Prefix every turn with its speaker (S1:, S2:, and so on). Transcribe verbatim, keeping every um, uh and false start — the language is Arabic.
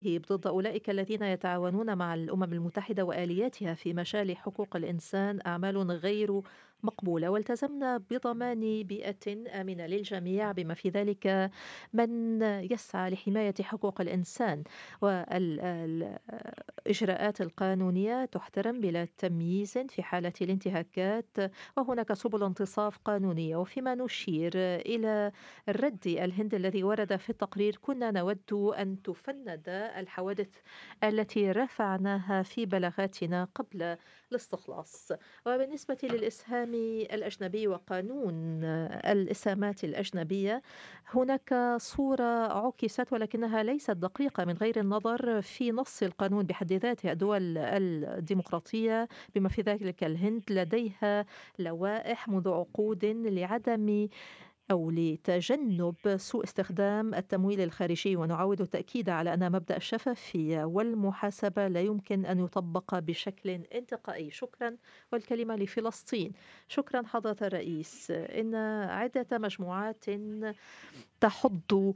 S1: ضد أولئك الذين يتعاونون مع الأمم المتحدة وآلياتها في مجال حقوق الإنسان أعمال غير مقبولة، والتزمنا بضمان بيئة آمنة للجميع بما في ذلك من يسعى لحماية حقوق الإنسان، والإجراءات القانونية تحترم بلا تمييز في حالة الانتهاكات، وهناك سبل انتصاف قانونية. وفيما نشير إلى الرد الهند الذي ورد في التقرير، كنا نود أن تفند الحوادث التي رفعناها في بلاغاتنا قبل الاستخلاص. وبالنسبة للإسهام الأجنبي وقانون الإسهامات الأجنبية، هناك صورة عكست ولكنها ليست دقيقة من غير النظر في نص القانون بحد ذاته. الدول الديمقراطية بما في ذلك الهند لديها لوائح منذ عقود لعدم أو لتجنب سوء استخدام التمويل الخارجي، ونعاود التأكيد على أن مبدأ الشفافية والمحاسبة لا يمكن أن يطبق بشكل انتقائي. شكرا. والكلمة لفلسطين. شكرا حضرة الرئيس. إن عدة مجموعات تحض